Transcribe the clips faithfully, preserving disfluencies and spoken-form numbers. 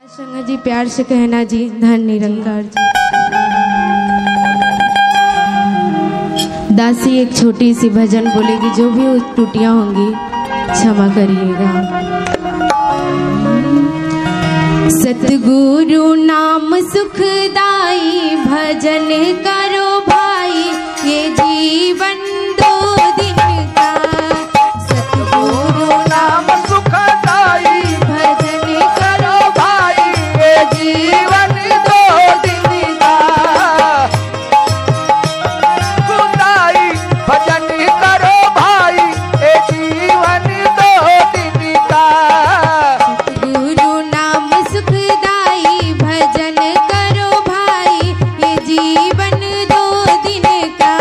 संग जी प्यार से कहना जी, धन निरंकार जी। दासी एक छोटी सी भजन बोलेगी, जो भी त्रुटियां होंगी क्षमा करिएगा। सतगुरु नाम सुखदाई, भजन करो भाई, ये जीवन दो दिन का। सतगुरु नाम सुखदाई, भजन करो भाई, ये जीवन दो दिन का। सुखदाई भजन करो भाई, ये जीवन दो दिन का। सतगुरु नाम सुखदाई, भजन करो भाई, ये जीवन दो दिन का।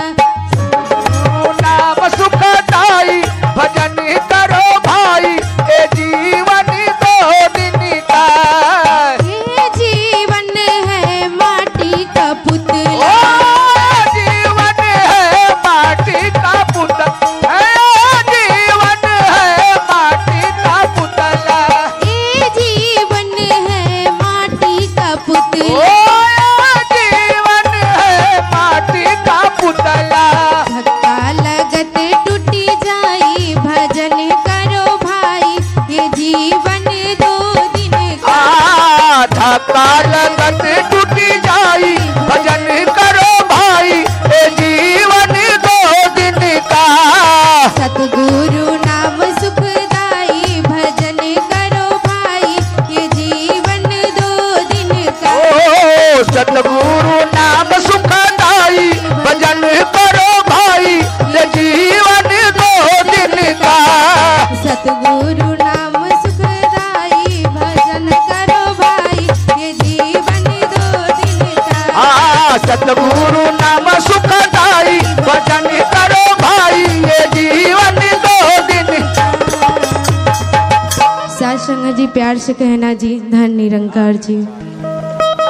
नाम सुखदाई भजन करो भाई, ये जीवन दो दिन का। ये जीवन है माटी का पुतला, ओ जीवन है माटी का पुतला, है जीवन है माटी का पुतला। ये जीवन है माटी का ओ पुतला। जीवन है माटी का पुतला। धक्का लगत टूटी जाई, भजन करो भाई, ये जीवन दो दिन का। आ धक्का लगत टूटी जाई, भजन करो भाई, ये जीवन दो दिन का। सतगुरु नाम सुखदाई, भजन करो भाई, ये जीवन दो दिन का। ओ सतगुरु नाम सुखदाई, भजन करो भाई, ये जीवन दो दिन का। सतगुरु नाम सुखदाई, भजन करो भाई, ये जीवन दो दिन का। आ सतगुरु नाम सुखदाई, भजन करो भाई, ये जीवन दो दिन। साथ संग जी प्यार से कहना जी, धन निरंकार जी।